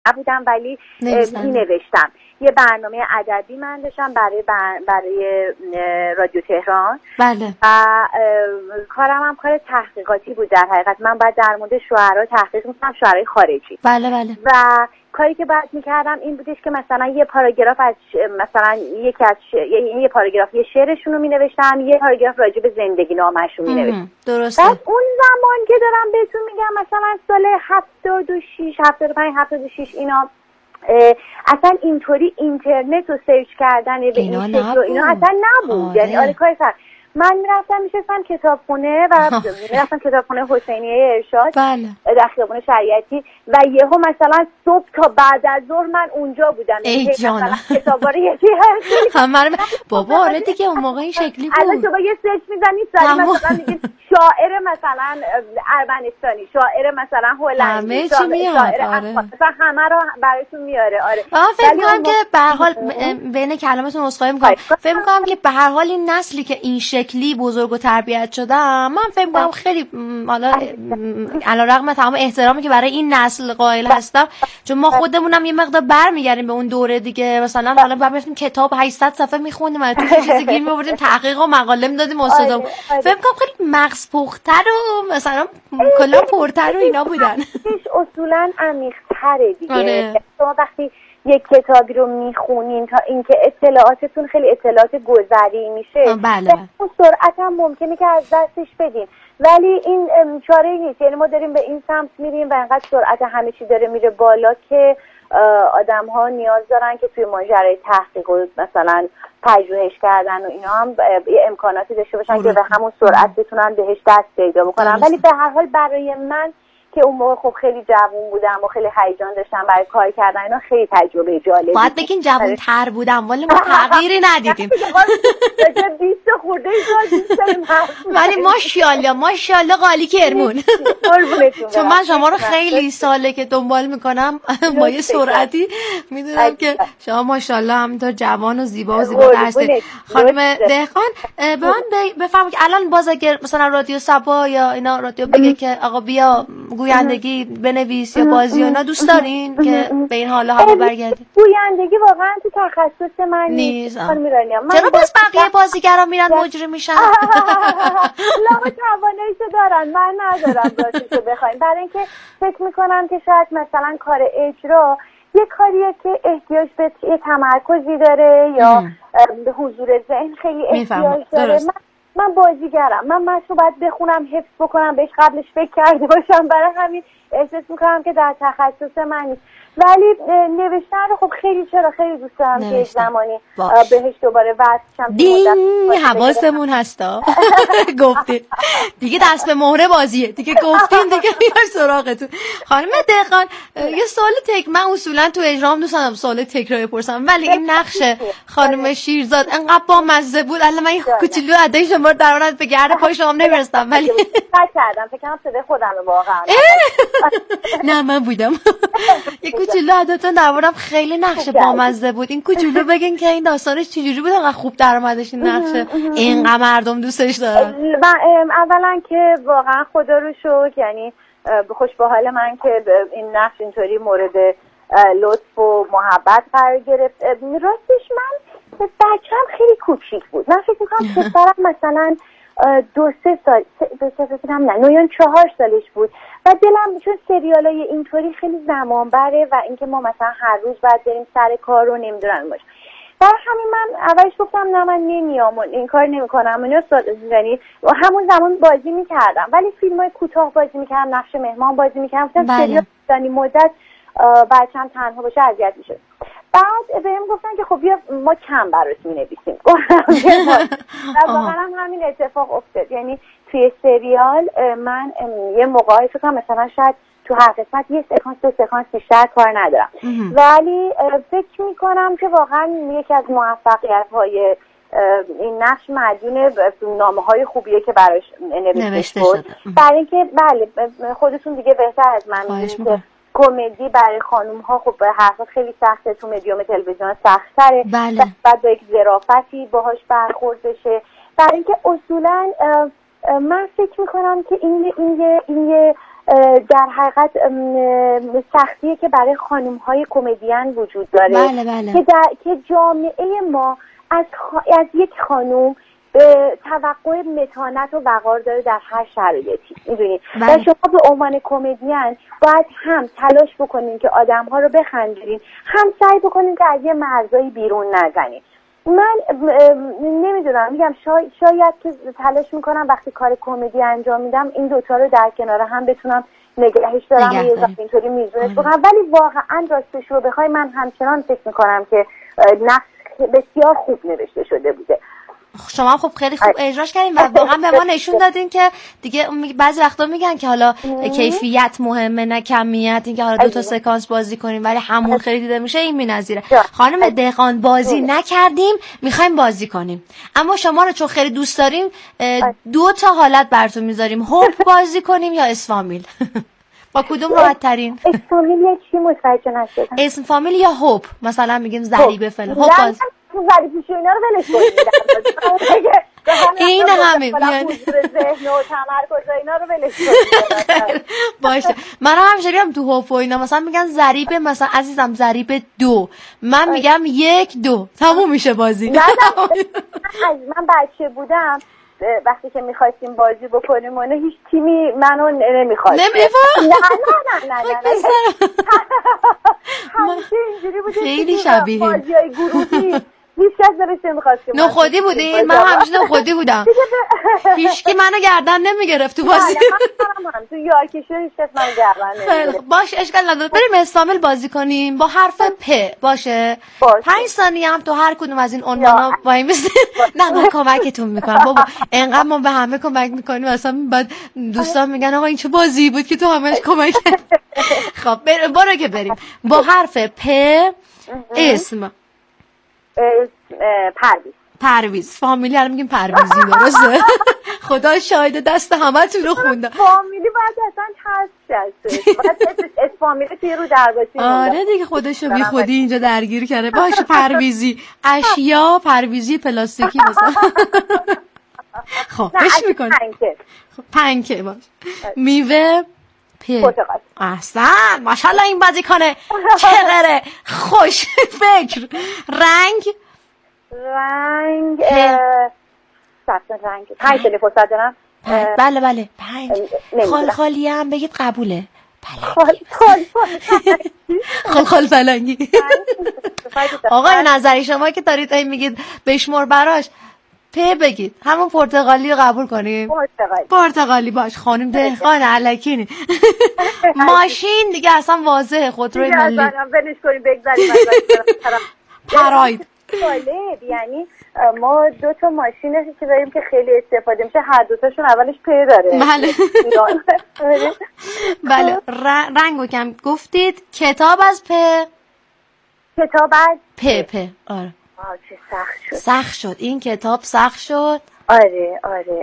نبودم ولی می نوشتم. یه برنامه ادبی من داشتم برای رادیو تهران. بله. و کارم هم کار تحقیقاتی بود در حقیقت. من باید در مورد شعرا تحقیق می‌کردم، شعرهای خارجی. بله بله. و کاری که باید میکردم این بودش که مثلا یه پاراگراف از مثلا یه پاراگراف یه شعرشون رو مینوشتم، یه پاراگراف راجع به زندگی نامه‌شون مینوشتم. درسته. بعد اون زمان که دارم بهتون میگم مثلا سال 76 75 76 اینا اصلا اینطوری اینترنت رو سرچ کردن به این شکل و اینا اصلا نبود. یعنی آره کاری فرق. من میرفتم میشستم کتابخونه و میرفتم کتابخونه حسینیه ارشاد در خیابون شریعتی و یهو مثلا صبح تا بعد از ظهر من اونجا بودم. ای جانا کتابا رو یکی بابا آره دیگه اون موقع این شکلی بود. الان شما یه سرچ میزنید مثلا میگید شاعر مثلا ارمنستانی، شاعر مثلا هلندی، شاعر مثلا همه رو براتون میاره. آره فکر می‌کنم که به هر حال بین کلماتون عذرخواهی می‌کنم، فکر می‌کنم که به هر حال این نسلی که این شکلی بزرگ و تربیت شدم، من فکر می‌کنم خیلی حالا علیرغم تمام احترامی که برای این نسل قائل هستم، چون ما خودمونم یه مقدار برمیگردیم به اون دوره دیگه، مثلا حالا بعد می‌رفتیم کتاب 800 صفحه می‌خوندیم، تو چیزی گیر می‌آوردیم، تحقیق و مقاله می‌دادیم استادم. فکر می‌کنم خیلی مغز پخت‌تر و مثلا کلا پرتر و اینا بودن. اصولاً عمیق‌تره دیگه. شما وقتی یک کتابی رو میخونین تا اینکه اطلاعاتتون خیلی اطلاعات گذری میشه، بله. اون سرعت هم ممکنه که از دستش بدین، ولی این چاره‌ای نیست. یعنی ما داریم به این سمت میریم و انقدر سرعت همه چی داره میره بالا که آدم‌ها نیاز دارن که توی ماجرای تحقیق و مثلا پژوهش کردن و اینا هم یه امکاناتی داشته باشن که به همون سرعت بتونن بهش دست پیدا بکنن. ولی به هر حال برای من که اون موقع خب خیلی جوون بودم و خیلی هیجان داشتم برای کار کردن اینا، خیلی تجربه جالبی. باید بگین جوون تر بودم ولی ما تغییری ندیدیم. 20 خورده ولی ماشاءالله قالی کرمون. چون من شما رو خیلی ساله که دنبال میکنم با یه سرعتی میدونم که شما ماشاءالله همینطور جوان و زیبا و زیبا هستید. خانم دهقان به من بفرمایید الان باز اگر مثلا رادیو صبا یا اینا رادیو بگه که آقا بیا گویندگی بنویس یا بازی و اینا، دوست دارین که به این حالا هوا برگردید؟ گویندگی واقعا تو تخصص من نیست. چرا باز بقیه بازیگرا میرن مجری میشن؟ لا تواناییشو دارن، من ندارم راستشو بخوایم. برای اینکه فکر میکنم که شاید مثلا کار اجرا یه کاریه که احتیاج به یه تمرکزی داره یا به حضور ذهن خیلی احتیاج داره. من بازیگرم، من متن باید بخونم، حفظ بکنم، بهش قبلش فکر کرده باشم، برای همین احساس میکنم که در تخصص من نیست. ولی نوشتن رو خب خیلی خیلی دوست دارم که یک زمانی بهش دوباره وصل شم. حواسمون هستا. گفتید دیگه دست به مهره بازیه دیگه، گفتین دیگه میار سراغتون. خانم دهقان یه سوال من اصولا تو اجرام دوست دارم سوال تکراری بپرسم، ولی این نقش خانم شیرزاد انقدر بامزه بود. الان من کوچولو ادای شما رو در اون به گرد پای شما نمیرستم، ولی کردم فکر کنم صدای خودم واقعا نه من بودم. یه کوچولو اداتون دربارم خیلی نقش بامزه بود. این کوچولو بگین که این داستانش چجوری بود انقدر خوب درآمدش این نقش اینقدر مردم دوستش دارن؟ اولا که واقعا خدا رو شکر، یعنی خوش به حال من که این نقش اینطوری مورد لطف و محبت قرار گرفت. راستش من بچه‌م خیلی کوچیک بود. من فکر می‌کنم پسرم مثلا 2-3 سال، 4 سالش بود و دلم چون سریالای اینطوری خیلی زمان بره و اینکه ما مثلا هر روز باید بریم سر کار رو نمیدونم باشه، برای همین من اولش گفتم نه من نمیام و این کار نمی‌کنم. یعنی همون زمان بازی می‌کردم ولی فیلم‌های کوتاه بازی می‌کردم، نقش مهمان بازی می‌کردم. سریال طولانی مدت بچه‌م تنها باشه اذیت می‌شد. بعد بهم گفتن که خب بیا ما کم برات می‌نویسیم. و واقعا همین اتفاق افتاد. یعنی توی سریال من یه موقعی فکر کنم مثلا شاید تو هر قسمت یه سکانس 2 سکانس بیشتر کار ندارم، ولی فکر میکنم که واقعا یکی از موفقیت‌های این نقش مدیون نامه‌های خوبیه که براش نوشته شد. برای اینکه بله خودتون دیگه بهتر از من می‌دونید که کمدی برای خانوم‌ها خب به هر حال خیلی سخته، تو مدیوم تلویزیون سخت‌تره. بعد با یک ظرافتی باهاش برخورد بشه. برای اینکه اصولاً من فکر میکنم که این یه در حقیقت سختیه که برای خانم‌های کمدین وجود داره. بله بله. که جامعه ما از یک خانم به توقع متانت و وقار داره در هر شرایطی، میدونید. و شما به عنوان کمدین باید هم تلاش بکنین که آدم‌ها رو بخندونین، هم سعی بکنین که از یه مرزایی بیرون نزنین. من نمیدونم، میگم شاید که تلاش میکنم وقتی کار کمدی انجام میدم این دوتا رو در کنار هم بتونم نگهش دارم و یه وقت اینطوری میزونش بکنم، ولی واقعا راستش رو بخوای من همچنان فکر میکنم که نقش بسیار خوب نوشته شده بوده. شما خب خیلی خوب اجراش کردین و واقعا به ما نشون دادین که دیگه بعضی وقتا میگن که حالا کیفیت مهمه نه کمیت، اینکه حالا 2 تا سکانس بازی کنیم ولی همون خیلی دیده میشه، این بی‌نظیره. خانم دهقان بازی نکردیم، میخوایم بازی کنیم، اما شما رو چون خیلی دوست داریم 2 تا حالت براتون میذاریم، هوپ بازی کنیم یا اسفامیل. با کدوم راحت ترین؟ اسفامیل یا چی متوجه نشدم. اسم فامیل یا هوپ، مثلا میگیم ضریب فلان. هوپ بازی ضریب اینا رو ولش کنید. این همین ذهن و تمرکز اینا رو ولش کنید. باشه. من همینجوری هم تو هوپ و اینا مثلا میگن ضریب، مثلا عزیزم ضریب 2، من میگم 1 2 تموم میشه بازی. من بچه بودم وقتی که میخواستیم بازی بکنیم و هیچ تیمی منو نمیخواست. نه همیشه اینجوری بوده. خیلی شبیه بازیای گروهی هیچ کس نمیخواست. نخودی بودین؟ من همیشه نخودی بودم. هیچکی منو گردن نمیگرفت تو بازی. من تو یارکشی هیچ کس منو گردن نمیگرفت. باشه اشکال نداره، بریم اسفامیل بازی کنیم با حرف پ. باشه 5 ثانیه هم تو هر کدوم از این عنوانا وای میسید. نه من کمکتون میکنم بابا، انقدر ما به همه کمک میکنیم اصلا بعد دوستان میگن آقا این چه بازی بود که تو همش کمک. خب برو که بریم با حرف پ. اسم پرویز. فامیلی رو میگیم پرویزی، درسته؟ خدا شاهد دست همتون رو خوندم. فامیلی باید اصلا هست باید فامیلی توی رو درباسی. آره دیگه خودشو بی خودی اینجا درگیر کرده. باشه پرویزی. اشیا پرویزی پلاستیکی مثلا. خب بش میکنی پنکه باش. میوه پرتقال. احسن ماشاءالله این بازی کنه چقدر خوش فکر. رنگ رنگ 5 سالی فرصت دارم. بله 5 خالی هم بگید قبوله. خال فلنگی. آقای نظری شما که دارید این میگید بشمر براش بگید همون پرتغالی رو قبول کنیم. پرتغالی باش. خانم دهقان الکینی. ماشین دیگه اصلا واضحه، خودروی ملی. بنش کنیم بگذاریم. پراید. یعنی ما 2 تا ماشین که داریم که خیلی استفاده میشه، هر 2 تاشون اولش پ داره. بله. رنگو کم گفتید. کتاب از پ. کتاب از پ. آره. چه سخت شد. سخت شد این کتاب، سخت شد. آره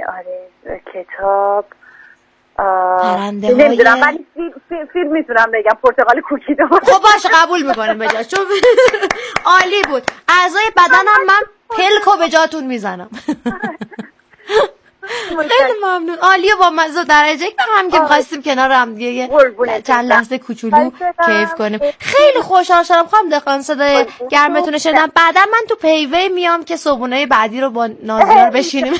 کتاب پرنده های نمیدونم، ولی فیلم میتونم بگم پرتغالی کوکی. خب باشه قبول میکنیم بجاش، چون عالی بود. اعضای بدنم من پلکو به جاتون میزنم. خیلی ممنون. عالیه با مزه درجه یک هم که می‌خواستیم کنار هم دیگه چند لحظه کوچولو کیف کنیم. خیلی خوشحال شدم خانم دهقان، صدای گرمتون شنیدم. بعدا من تو پیوی میام که صبحونه بعدی رو با نازیار بشینیم.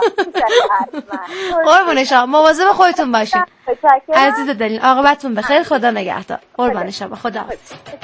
قربون شما، مواظب خودتون باشین. عزیز دلین، عاقبتتون بخیر. خدا نگهدار. قربان شما. خداحافظ.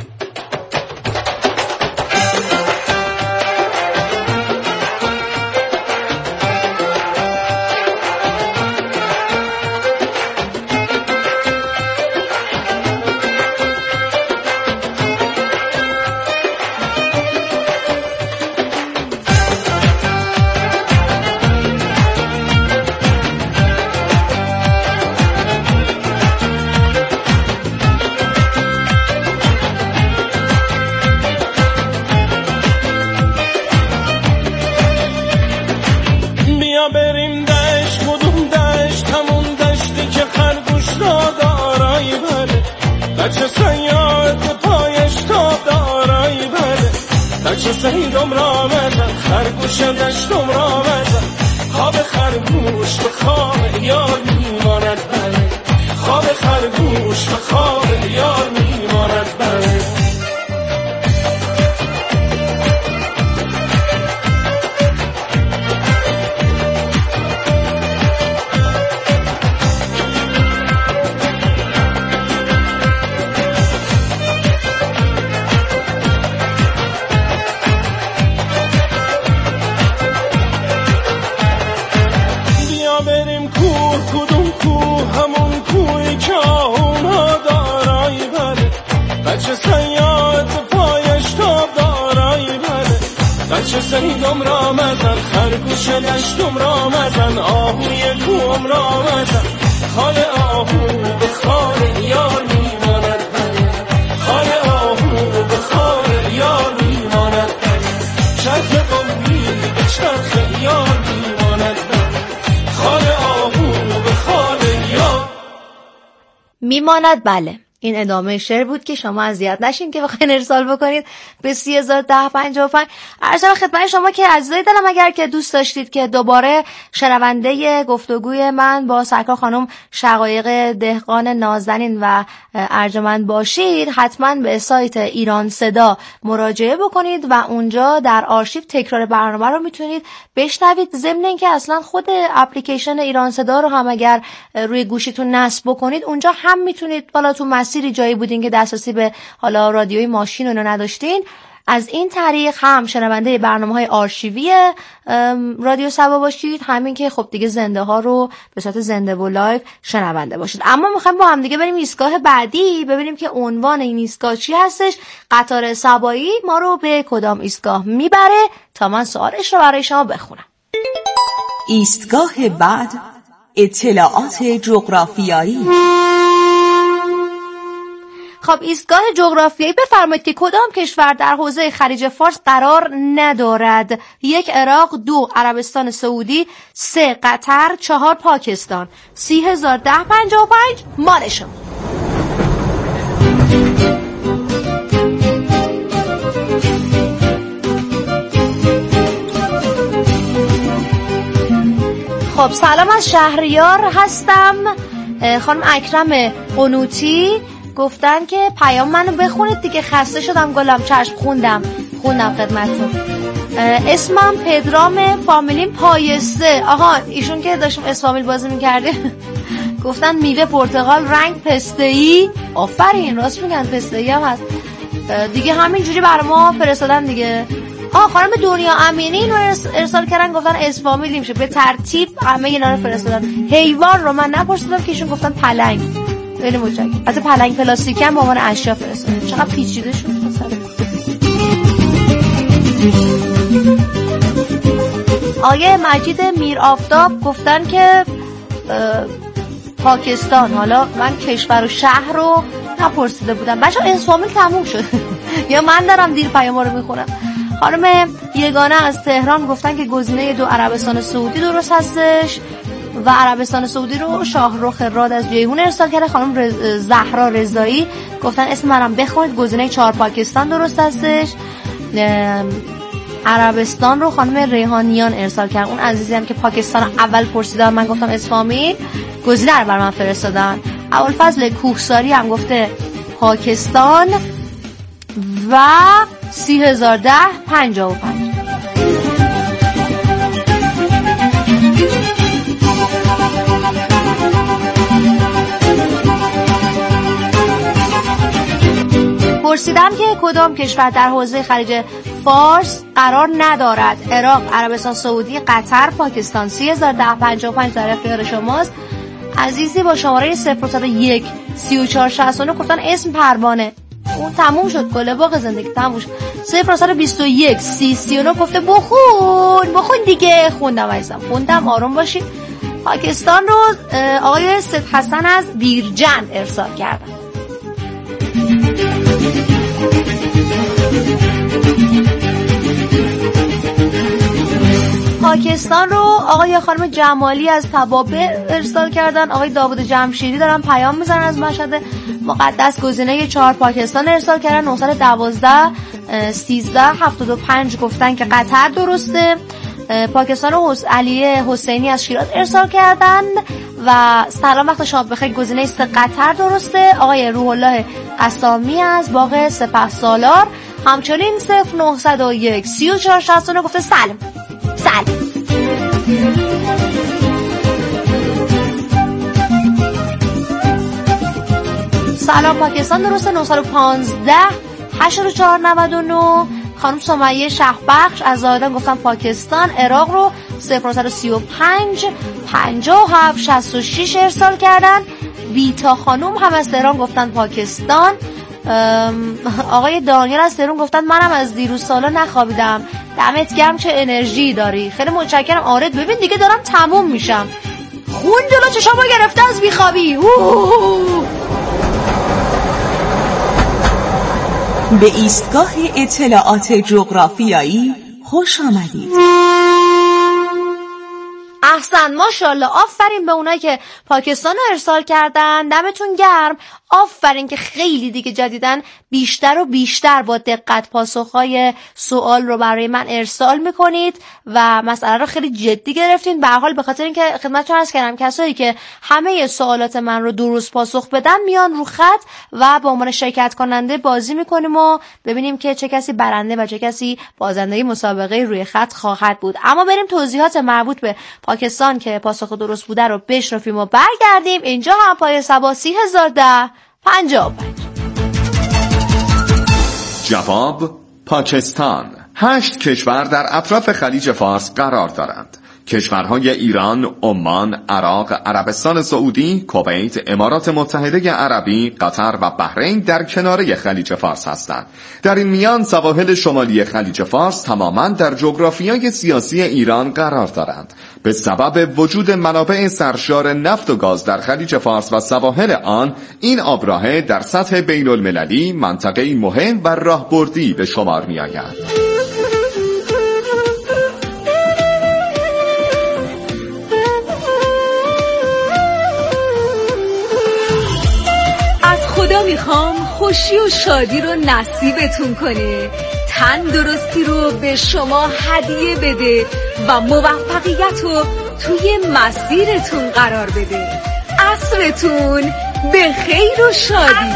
سیدم را بزن خرگوش دشتم را بزن، خواب خرگوش به خواب یار میماند. بله خواب خرگوش عشق خواب یار میماند بله. بچه سیدم را مزن خرگوش دشتم را مزن آهوی کوم را مزن خال آهو به خال یار میماند خال آهو به خال یار میماند چرخ قومی به چرخ یار میماند خال آهو به خال یار میماند. بله این ادامه شعر بود که شما اذیت نشین که بخواین ارسال بکنید به 301055. عرضم خدمت شما که عزیزای دلم اگر که دوست داشتید که دوباره شنونده گفتگوی من با سرکار خانم شقایق دهقان نازنین و ارجمند باشید، حتما به سایت ایران صدا مراجعه بکنید و اونجا در آرشیو تکرار برنامه رو میتونید بشنوید. ضمن اینکه اصلا خود اپلیکیشن ایران صدا رو هم اگر روی گوشیتون نصب بکنید اونجا هم میتونید، بالا تو مسیری جایی بودین که دسترسی به حالا رادیوی ماشین رو نداشتین، از این طریق هم شنونده برنامه‌های آرشیوی رادیو صبا باشید، همین که خب دیگه زنده ها رو به صورت زنده و لایو شنونده باشید. اما میخوایم با هم دیگه بریم ایستگاه بعدی ببینیم که عنوان این ایستگاه چی هستش، قطار صبایی ما رو به کدام ایستگاه میبره تا من سوالش رو برای شما بخونم. ایستگاه بعد اطلاعات جغرافیایی. خب ایستگاه جغرافیایی بفرمایید که کدام کشور در حوزه خلیج فارس قرار ندارد؟ 1 عراق، 2 عربستان سعودی، 3 قطر، 4 پاکستان. 301055 مال شما. خب سلام از شهریار هستم. خانم اکرم قنوتی گفتن که پیام منو بخونید دیگه، خسته شدم گلم. چشم خوندم خدمتتون. اسمم پدرام، فامیلیم پایسته. آها ایشون که داشتیم اسفامیل بازی میکردیم گفتن میوه پرتقال رنگ پسته‌ای. آفرین، راست میگن پسته‌ای هم هست دیگه. همینجوری برای ما فرستادن دیگه. خانم دنیا امینی رو ارسال کردن، گفتن اسفامیلیم شه. به ترتیب همه اینا رو فرستادن. حیوان رو من نپرسیدم که ایشون گفتن پلنگ. خیلی متشکرم. حتی پلنگ پلاستیکی هم با عنوان اشیا فرستادن. چقدر پیچیده شد مثلا. آیه مجید میر آفتاب گفتن که پاکستان. حالا من کشور و شهر رو نپرسیده بودم. بچه‌ها اسفامیل تموم شد یا من دارم دیر پیام‌ها رو میخونم. خانم یگانه از تهران گفتن که گزینه 2 عربستان سعودی درست هستش و عربستان سعودی رو شاهرخ راد از جیهون ارسال کرده. خانم زهرا رضایی گفتن اسم منم بخونید، گزینه 4 پاکستان درست هستش. عربستان رو خانم ریحانیان ارسال کردن. اون عزیزی هم که پاکستان اول پرسیدن من گفتم اسفامیل، گزینه رو برام فرستادن. ابوالفضل کوهساری هم گفته پاکستان و 301055. پرسیدم که کدام کشور در حوزه خلیج فارس قرار ندارد؟ عراق، عربستان سعودی، قطر، پاکستان. 301055 در اختیار شماست. عزیزی با شماره 001 3469 گفتن اسم پروانه. اون تموم شد، گل باغ زندگی تموم شد. 021 3039 گفته بخون دیگه. خوندم آروم باشید. پاکستان رو آقای سید حسن از بیرجند ارسال کردن. پاکستان رو آقای خانم جمالی از توابع ارسال کردن. آقای داوود جمشیدی دارن پیام میزنن از مشهد مقدس، گزینه 4 پاکستان ارسال کردن. 912 1375 گفتن که قطر درسته. پاکستان رو علی حسینی از شیراز ارسال کردن و سلام وقت شما بخیر گزینه است قطر درسته. آقای روح الله قسامی از باغ سپهسالار همچنین 0901 3469 گفته سلام. سلام پاکستان درسته. 915 8499 خانم سمیه شهبخش از زاهدان گفتن پاکستان. عراق رو 0935 57 66 ارسال کردن. بیتا خانم هم از تهران گفتن پاکستان. آقای دانیال از تهران گفتن منم از دیروز سالا نخوابیدم. دمت گرم چه انرژی داری. خیلی متشکرم. آره ببین دیگه دارم تموم میشم. خون جلو چشامو گرفته از بیخوابی. به ایستگاه اطلاعات جغرافیایی خوش آمدید. احسن ماشاءالله. آفرین به اونایی که پاکستان رو ارسال کردن. دمتون گرم. آفرین که خیلی دیگه جدیدن بیشتر و بیشتر با دقت پاسخهای سوال رو برای من ارسال میکنید و مسئله رو خیلی جدی گرفتین. به هر حال به خاطر اینکه خدمتتون عرض کردم کسایی که همه سوالات من رو درست پاسخ بدن میان رو خط و با عنوان شرکت کننده بازی میکنیم و ببینیم که چه کسی برنده و چه کسی بازنده مسابقه روی خط خواهد بود. اما بریم توضیحات مربوط به پاکستان که پاسخ درست بوده رو بشنویم و برگردیم. اینجا هم پای صبا 3010 55. جواب: پاکستان. 8 کشور در اطراف خلیج فارس قرار دارند. کشورهای ایران، عمان، عراق، عربستان سعودی، کویت، امارات متحده عربی، قطر و بحرین در کناره خلیج فارس هستند. در این میان سواحل شمالی خلیج فارس تماما در جغرافیای سیاسی ایران قرار دارند. به سبب وجود منابع سرشار نفت و گاز در خلیج فارس و سواحل آن، این آبراهه در سطح بین المللی منطقه‌ای مهم و راهبردی به شمار می آید. خدا میخوام خوشی و شادی رو نصیبتون کنه، تندرستی رو به شما هدیه بده و موفقیت رو توی مسیرتون قرار بده. عصرتون به خیر و شادی.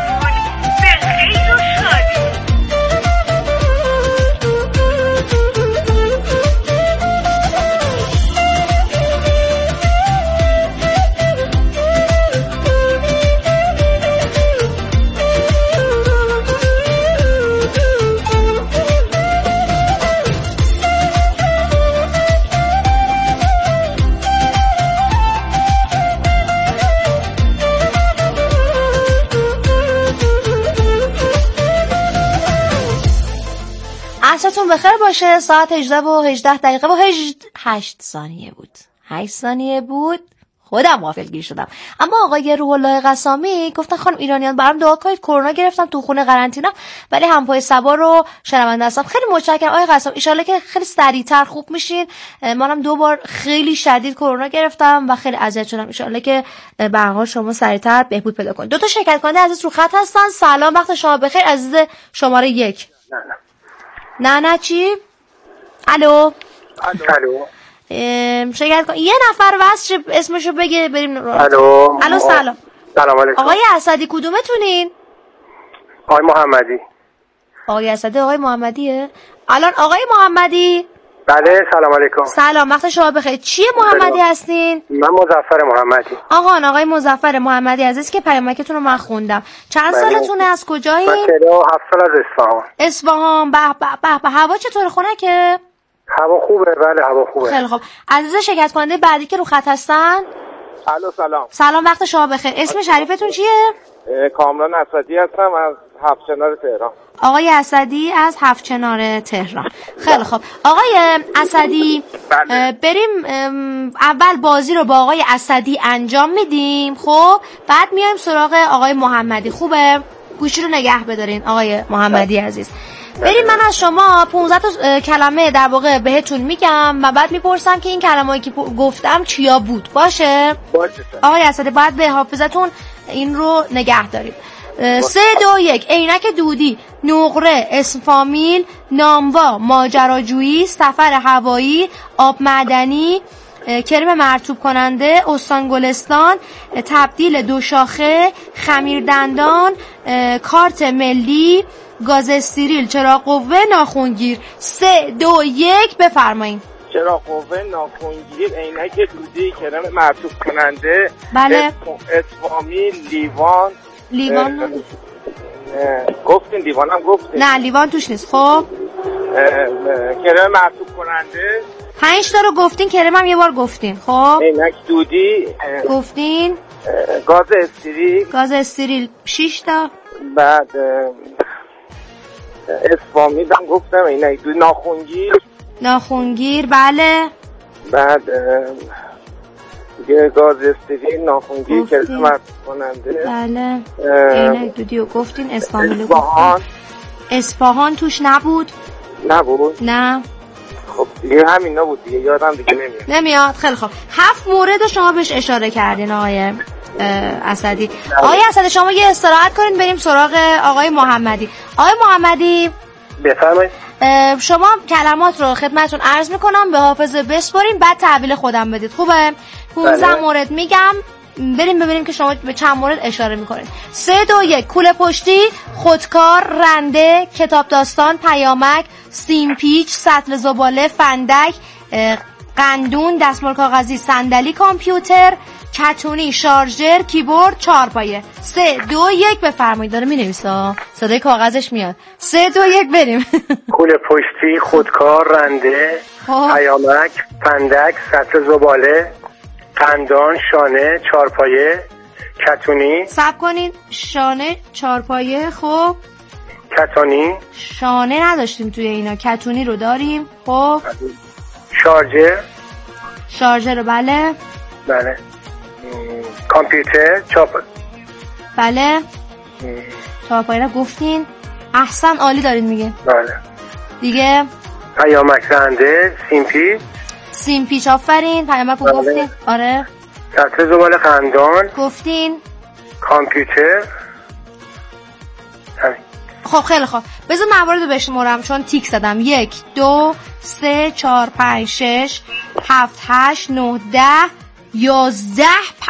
عصرتون بخیر باشه. ساعت 18 و 18 دقیقه و 8 ثانیه بود. 8 ثانیه بود. خودم غافلگیر شدم. اما آقای روح الله قسامی گفتن خانم ایرانیان برام دعا کنید، کرونا گرفتم تو خونه قرنطینه ولی همپای صبا رو شنونده هستم. خیلی متشکرم آقای قسامی. ان شاءالله که خیلی سریعتر خوب میشین. منم 2 بار خیلی شدید کرونا گرفتم و خیلی اذیت شدم. ان شاءالله که به هر حال شما سریعتر بهبود پیدا کنید. 2 تا شرکت کننده عزیز رو خط هستن. سلام وقت شما بخیر عزیز شماره 1. نه چی؟ الو شرکت کن. یه نفر واسه اسمشو بگه بریم. الو سلام علیکم. آقای اسدی کدومتونین؟ آقای محمدی. آقای اسدی آقای محمدیه؟ الان آقای محمدی؟ بله سلام علیکم. سلام وقت شما بخیر. چیه محمدی هستین؟ من مظفر محمدی. آقای مظفر محمدی عزیز که پیامکتون رو من خوندم. چند سالتونه؟ از کجایین؟ من 47 سال از اصفهان. به هوا چطور خنکه؟ هوا خوبه. بله هوا خوبه. خیلی خوب. عزیز شرکت کننده بعدی که رو خط هستن. الو سلام وقت شما بخیر. اسم شریفتون چیه؟ کامران اسدی هستم از هفت‌چنار تهران. آقای اسدی از هفت‌چنار تهران. خیلی خوب آقای اسدی بریم اول بازی رو با آقای اسدی انجام میدیم. خب بعد میایم سراغ آقای محمدی. خوبه؟ گوشی رو نگه بدارین آقای محمدی عزیز. بریم من از شما 15 تا کلمه در واقع بهتون میگم و بعد میپرسم که این کلمه‌ای که گفتم چیا بود. باشه آقای اسدی باید به حافظتون این رو نگه داریم. 3 2 1 عینک دودی، نقره، اسم فامیل، ناموا، ماجراجویی، سفر هوایی، آب معدنی، کرم مرطوب کننده، استان گلستان، تبدیل 2 شاخه، خمیر دندان، کارت ملی، گاز استریل، چراغ قوه، ناخونگیر. 3 2 1 بفرمایید. چراغ قوه، ناخونگیر، عینک دودی، کرم مرطوب کننده، بله. اسفامی، لیوان. گفتین لیوانم گفتین؟ نه لیوان توش نیست. خب کرم مرطوب کننده 5 تا رو گفتین، کرم هم 1 بار گفتین. خب عینک دودی گفتین، گاز استریل 6 تا. بعد اسفامیدم گفتم، عینک دودی، ناخونگیر بله. بعد گاز استریل، ناخونگیر، کرم مرطوب کننده بله. عینک دودی رو گفتین، اصفهان توش نبود؟ نه. خب دیگه همینا بود دیگه، یادم دیگه نمیاد. خیلی خوب، 7 مورد شما بهش اشاره کردین آقای اسدی. آقای اسدی شما یه استراحت کنین، بریم سراغ آقای محمدی. آقای محمدی بفرمایید. شما کلمات رو خدمتتون عرض میکنم، به حافظه بسپارین، بعد تحویل خودم بدید. خوبه؟ 15 مورد میگم، بریم ببینیم که شما به چند مورد اشاره میکنید. 3 2 1 کوله پشتی، خودکار، رنده، کتاب داستان، پیامک، سیم پیچ، سطل زباله، فندک، قندون، دستمال کاغذی، صندلی کامپیوتر، کتونی، شارژر، کیبورد، 4 پایه. 3 2 1 بفرمایید. داره مینویسه، صدای کاغذش میاد. 3 2 1 بریم. کوله پشتی، خودکار، رنده، پیامک، فندک، سطل زباله، قندان، شانه، 4 پایه، کتونی. صبر کنین، شانه 4 پایه. خب کتونی، شانه نداشتیم توی اینا، کتونی رو داریم. خب شارژر رو بله. کامپیوتر، بله. 4 پایه رو گفتین، احسن، عالی دارین میگه. بله. دیگه پیامک، رنده، سیم پیچ آفرین. پیامک رو گفتین. آره. سطل زباله، قندان گفتین. کامپیوتر. خب خیلی خوب، بذار موارد رو بشمارم چون تیک زدم. 1 2 3 4 5 6 7 8 9 10 11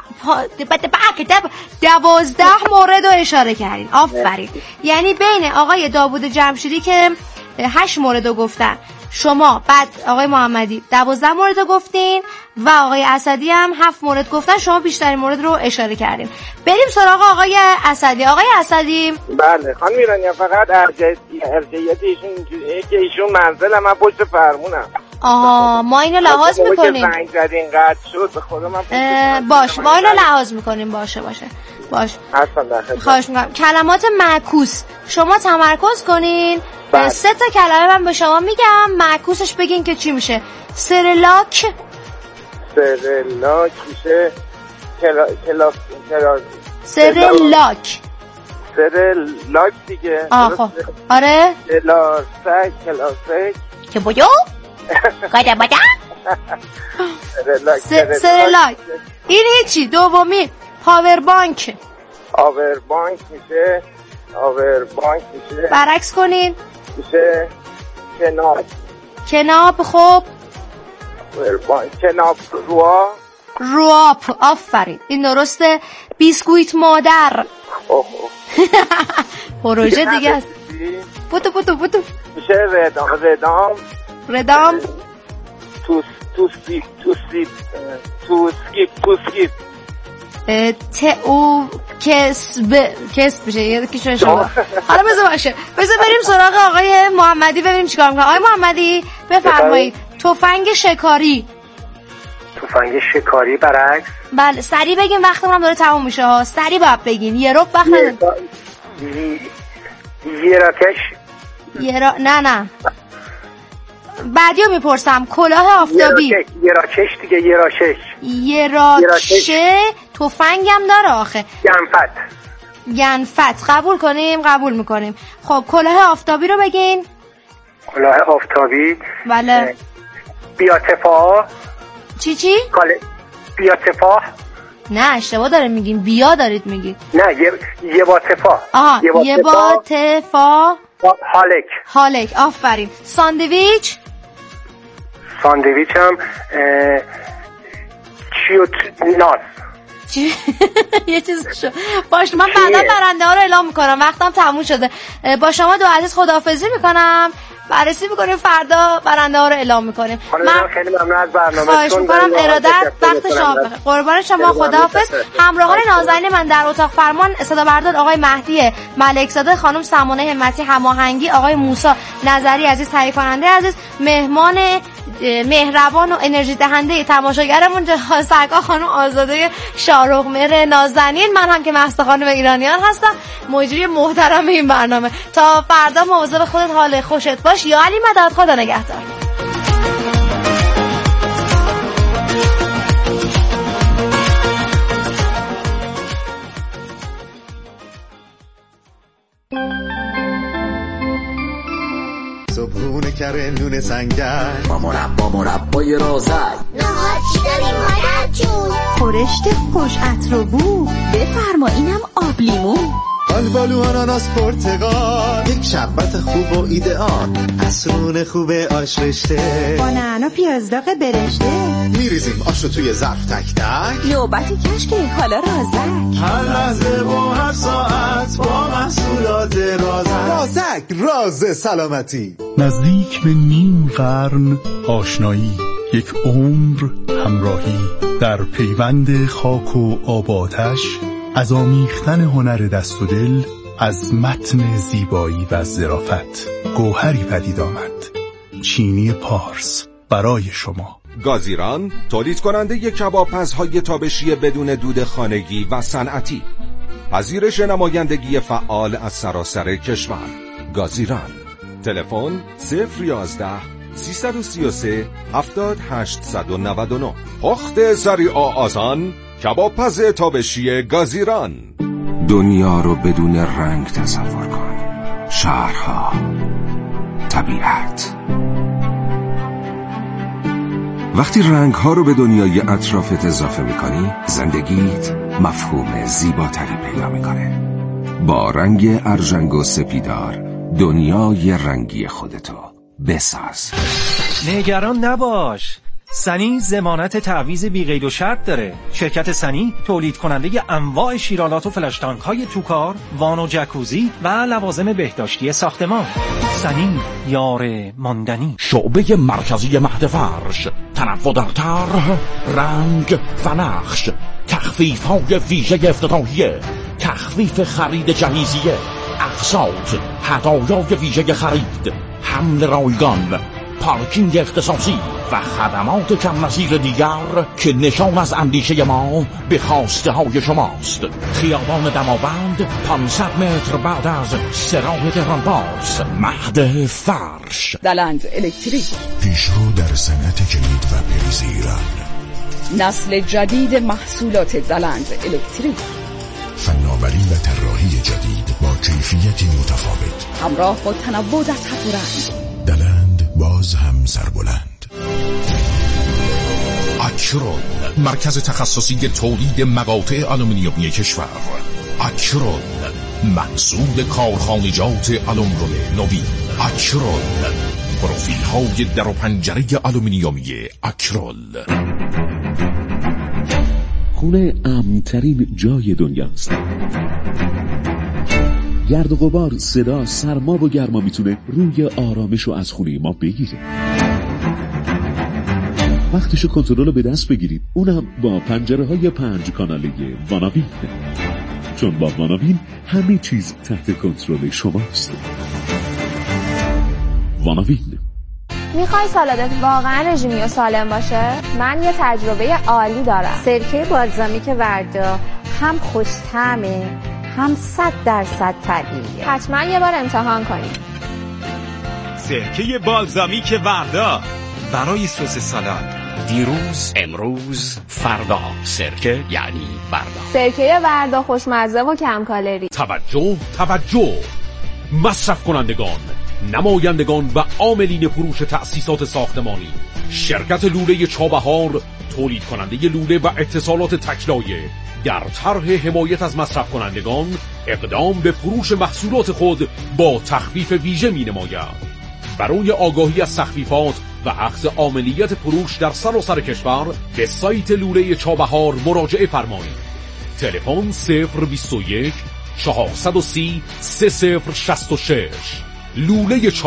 12 مورد رو اشاره کردین. آفرین. یعنی بین آقای داوود جمشیدی که 8 مورد رو گفتن، شما بعد آقای محمدی 12 مورد رو گفتین و آقای اسدی هم 7 مورد گفتن، شما بیشترین مورد رو اشاره کردین. بریم سراغ آقای اسدی. آقای اسدی بله خانم ایرانی، فقط ارجعیت ایشون منزل من پشت فرمونم. ما اینو لحاظ میکنیم. زنگ زدین قطع شد به خدا من باش، ما اینو لحاظ میکنیم. باشه باش. خواهش میکنم. کلمات معکوس شما تمرکز کنین. 3 تا کلمه من به شما میگم، معکوسش بگین که چی میشه. سرلاک میشه سرلاک دیگه. خب آره. کلاسک که بایو قاعده بادا سرلاک. این هیچی. دومی پاوربانک میشه. برعکس کنین، میشه کناب. خب کناب، روآب. آفرین، این درسته. بیسکویت مادر. پروژه دیگه است. بوتو میشه ردام. تو سکیپ. کسب میشه یکی شما. حالا بذار بریم سراغ آقای محمدی ببینیم چیکار میکنه. آقای محمدی بفرمایید. تفنگ شکاری برعکس. بله سریع بگین، وقتمون هم داره تموم میشه ها. سریع باید بگین، یه رب وقت نداریم. نه بعدی رو میپرسم. کلاه آفتابی. یراکشه. تفنگم داره آخه. گنفت. قبول میکنیم. خب کلاه آفتابی رو بگین. کلاه آفتابی بله. بیاتفاح. چی؟ بیاتفاح. نه اشتباه دارید میگین، بیا دارید میگین. نه یه با تفاح. یه با تفاح. حالک. آفرین. ساندویچ هم خوشی و ناز. یه چیز شد. باشه من بعدا برنده ها رو اعلام میکنم، وقتم تموم شده. با شما دو عزیز خداحافظی میکنم، بررسی میکنیم، فردا برنده ها رو اعلام میکنیم. من خیلی ممنون از برنامه. خواهش میکنم ارادت، وقت شما بخیر. قربان شما، خداحافظ. همراهان نازنین من در اتاق فرمان صدا بردار آقای مهدی ملکزاده، خانم سمانه همتی هماهنگی، آقای موسی نظری عزیز تهیه کننده عزیز، مهمان مهربان و انرژی دهنده تماشاگرمون سرکار خانم آزاده شاهرخمهر نازنین، من هم که مست خانم ایرانیان هستم، مجری محترم این برنامه. تا فردا مواظب خودت، حال خوشت باش. یا علی مدد، خدا نگهدار. صبحونه کره نون سنگر با مربای رازک، نهار چی داری مادر جون؟ خورشت خوش عطر و بو، بفرما اینم آب لیمو، آلبالو آناناس پرتقال، یک شربت خوب و ایدئال، عصرون خوب آش رشته، با نعنا پیاز داغ برشته، میریزیم آشو توی ظرف تک تک، نوبتی کشک حالا رازک، هر لحظه و هر ساعت با محصولات رازک، راز سلامتی. نزدیک به نیم قرن آشنایی، یک عمر همراهی، در پیوند خاک و آب آتش، از آمیختن هنر دست و دل، از متن زیبایی و ظرافت گوهری پدید آمد. چینی پارس برای شما. گازیران تولید کننده کبابپزهای تابشی بدون دود خانگی و صنعتی، پذیرش نمایندگی فعال از سراسر کشور. گازیران. تلفن 011 333 7899. پخت سریع آسان، کبابپز تابشی گازیران. دنیا رو بدون رنگ تصور کن. شهرها، طبیعت. وقتی رنگ‌ها رو به دنیای اطرافت اضافه می‌کنی، زندگیت مفهوم زیباتری پیدا می‌کنه. با رنگ ارژنگ و سپیدار دنیای رنگی خودتو بساز. نگران نباش، سنی ضمانت تعویض بی قید و شرط داره. شرکت سنی تولید کننده انواع شیرالات و فلش تانک های توکار، وان و جکوزی و لوازم بهداشتی ساختمان. سنی یار ماندنی. شعبه مرکزی مهد فرش، تنوع در طرح، رنگ و نقش، تخفیف های ویژه افتتاحیه، تخفیف خرید جهیزیه، اقساط، هدایای ویژه خرید، حمل رایگان، پارکینگ اختصاصی و خدمات کم نظیر دیگر که نشان از اندیشه ما به خواسته های شماست. خیابان دماوند 500 متر بعد از سراح تهرانپاس، مهد فرش. دلند الکتریک، پیشرو در صنعت کلید و پریز ایران. نسل جدید محصولات دلند الکتریک، فناوری و طراحی جدید با کیفیتی متفاوت، همراه با تنوع در طرح و رنگ. دلند باز هم سربلند. اکرون، مرکز تخصصی تولید مقاطع آلومینیومی کشور. اکرون، محصول کارخانجات آلومروم نوین. اکرون، پروفیل های در و پنجره آلومینیومی اکرول. خونه امن‌ترین جای دنیاست. گرد و غبار، صدا، سرما و گرما میتونه روی آرامش رو از خونه ما بگیره. وقتشو کنترل رو به دست بگیرید، اونم با پنجره‌های 5 کاناله واناوین. چون با واناوین همه چیز تحت کنترل شماست. واناوین. میخوای سالادت واقعا رژیمی و سالم باشه؟ من یه تجربه عالی دارم. سرکه بالزامیک وردا هم خوش‌طعمه هم 100% طبیعیه. حتما یه بار امتحان کنیم. سرکه بالزامیک وردا برای سس سالاد. دیروز، امروز، فردا. سرکه یعنی وردا. سرکه وردا خوشمزه و کم کالری. توجه! مصرف کنندگان، نمایندگان و عاملین فروش تأسیسات ساختمانی، شرکت لوله چابهار تولید کننده لوله و اتصالات تکلایه در طرح حمایت از مصرف کنندگان اقدام به فروش محصولات خود با تخفیف ویژه می نماید. برای آگاهی از تخفیفات و اخذ عاملیت فروش در سراسر کشور به سایت لوله چابهار مراجعه فرمایید. تلفن 021 430 3066. لوله